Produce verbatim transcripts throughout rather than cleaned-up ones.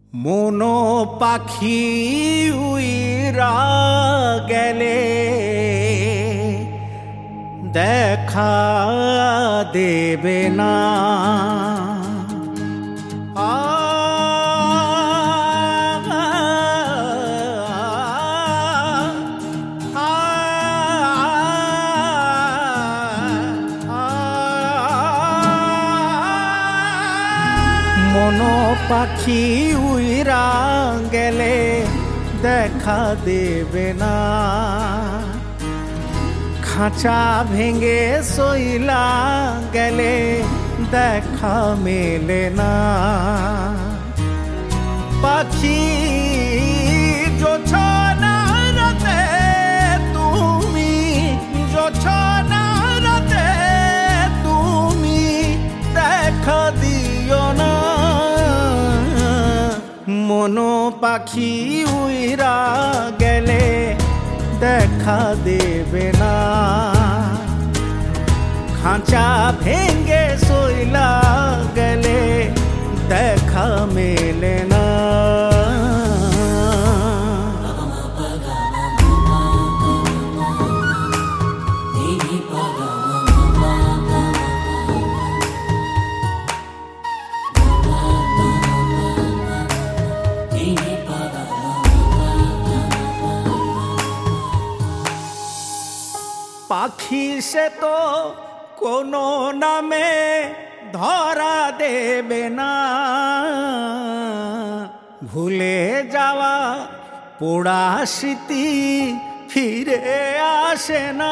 মনো পাখি উইরা গেলে দেখা দেবে না। আ মনো পাখি উইরা গেলে দেখা দেবে না। খাঁচা ভেঙে সইলা গেলে দেখা মেলে না। পাখি জোছনা রাতে তুমি, জোছনা রাতে তুমি দেখা দিও না। মনো পাখি উইরা গেলে দেখা দেবে না। খাঁচা ভেঙে সইলা গেলে দেখা মেলে না। পাখি সে তো কোনো নামে ধরা দেবে না। ভুলে যাওয়া পোড়া স্মৃতি ফিরে আসে না।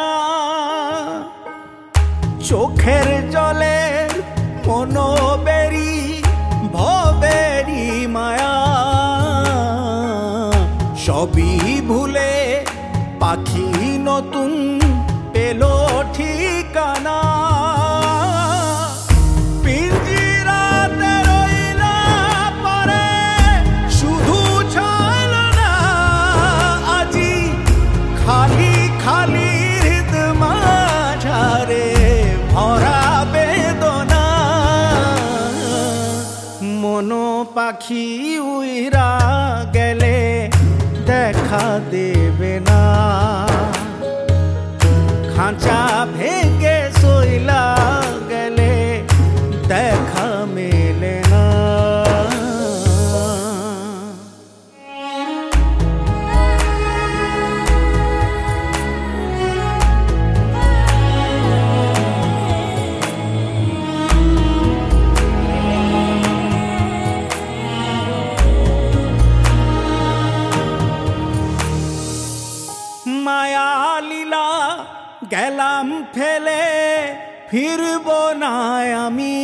চোখের জলে মনোবেরি ভবেরি মায়া সবই ভুলে পাখি নতুন পেলো ঠিকানা। পিঞ্জিরাতে রইলা পরে শুধু ছলনা, আজি খালি খালি হৃদ মাঝারে ভরা বেদনা। মনো পাখি উইরা গেলে দেখা দেবে না। খাঁচা ভেঙে সইলা গেলে দেখা মেলে না। মায়া লীলা গেলাম ফেলে ফিরব না আমি।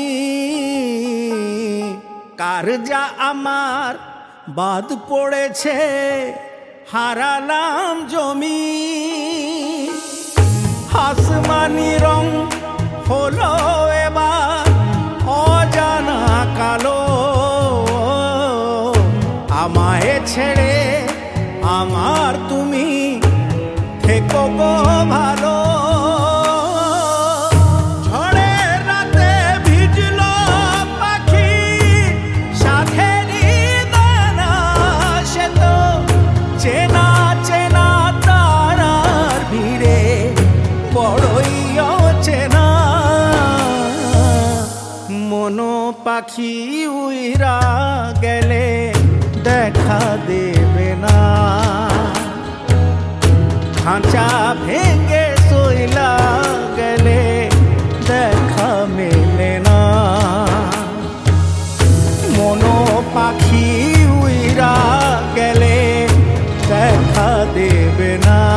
কার যা আমার বাদ পড়েছে হারালাম জমি। আসমানি রং হলো এবার অজানা কালো। আমায় ছেড়ে আমার তুমি থেকো গো ভালো। ঝড়ের রাতে ভিজলো পাখি সাথেরই দানা, সে তো চেনা চেনা তারার ভিড়ে বড়ই অচেনা। মনো পাখি উইরা গেলে দেখা দেবে না। খাঁচা ভেঙে সইলা গেলে দেখা মেলে না। মনো পাখি উইরা গেলে দেখা দেবে না।